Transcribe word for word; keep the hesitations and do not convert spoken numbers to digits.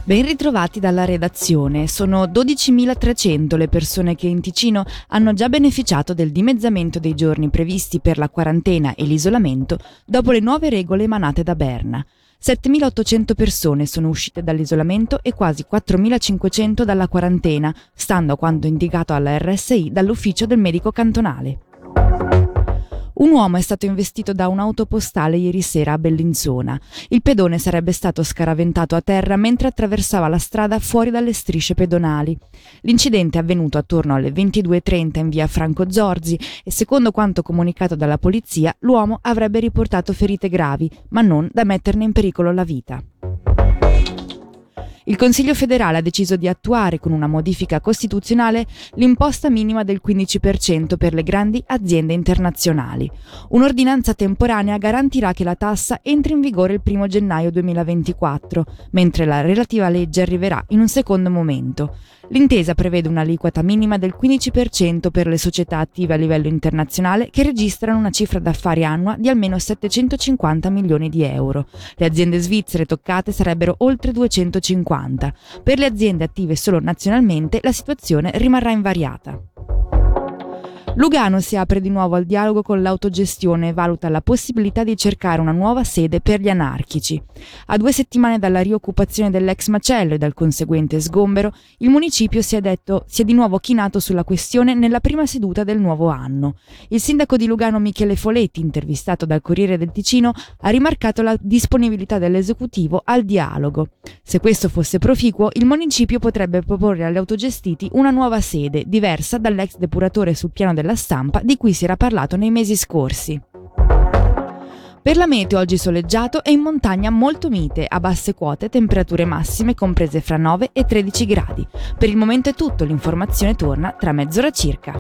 Ben ritrovati dalla redazione. Sono dodicimilatrecento le persone che in Ticino hanno già beneficiato del dimezzamento dei giorni previsti per la quarantena e l'isolamento dopo le nuove regole emanate da Berna. settemilaottocento persone sono uscite dall'isolamento e quasi quattromilacinquecento dalla quarantena, stando a quanto indicato alla R S I dall'ufficio del medico cantonale. Un uomo è stato investito da un'auto postale ieri sera a Bellinzona. Il pedone sarebbe stato scaraventato a terra mentre attraversava la strada fuori dalle strisce pedonali. L'incidente è avvenuto attorno alle ventidue e trenta in via Franco Zorzi e, secondo quanto comunicato dalla polizia, l'uomo avrebbe riportato ferite gravi, ma non da metterne in pericolo la vita. Il Consiglio federale ha deciso di attuare con una modifica costituzionale l'imposta minima del quindici per cento per le grandi aziende internazionali. Un'ordinanza temporanea garantirà che la tassa entri in vigore il primo gennaio duemilaventiquattro, mentre la relativa legge arriverà in un secondo momento. L'intesa prevede un'aliquota minima del quindici per cento per le società attive a livello internazionale che registrano una cifra d'affari annua di almeno settecentocinquanta milioni di euro. Le aziende svizzere toccate sarebbero oltre duecentocinquanta. Per le aziende attive solo nazionalmente la situazione rimarrà invariata. Lugano si apre di nuovo al dialogo con l'autogestione e valuta la possibilità di cercare una nuova sede per gli anarchici. A due settimane dalla rioccupazione dell'ex macello e dal conseguente sgombero, il municipio si è detto si è di nuovo chinato sulla questione nella prima seduta del nuovo anno. Il sindaco di Lugano Michele Foletti, intervistato dal Corriere del Ticino, ha rimarcato la disponibilità dell'esecutivo al dialogo. Se questo fosse proficuo, il municipio potrebbe proporre agli autogestiti una nuova sede, diversa dall'ex depuratore sul piano della stampa di cui si era parlato nei mesi scorsi. Per la meteo oggi soleggiato e in montagna molto mite, a basse quote temperature massime comprese fra nove e tredici gradi. Per il momento è tutto, l'informazione torna tra mezz'ora circa.